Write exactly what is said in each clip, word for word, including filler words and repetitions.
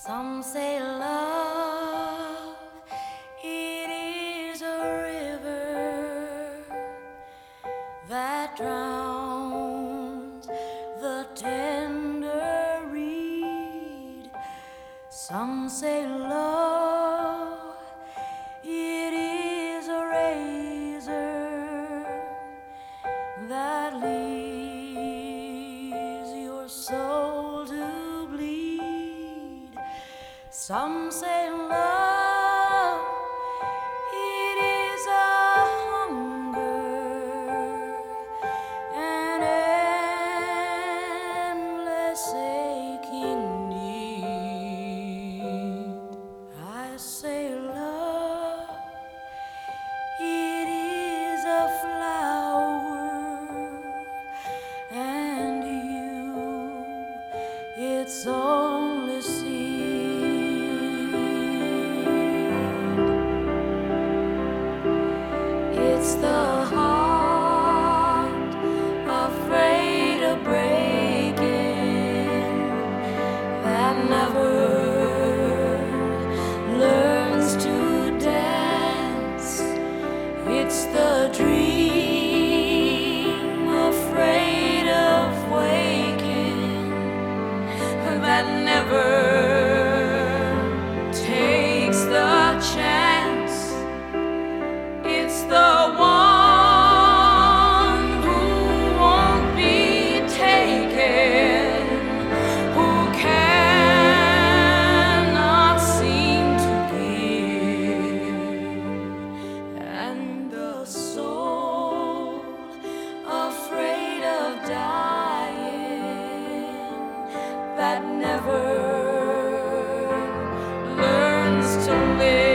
Some say love, it is a river that drowns the tender reed. Some say love, it is a razor that leaves your soul to bleed. Some say love, it is a hunger, an endless aching need. I say love, it is a flower, and you, its only seed. It's the heart afraid of breaking that never learns to dance. It's the dream afraid of waking that never takes the chance. It's the one who won't be taken, who cannot seem to give, and the soul afraid of dying that never learns to live.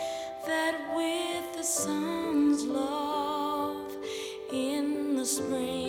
Sun's love in the spring.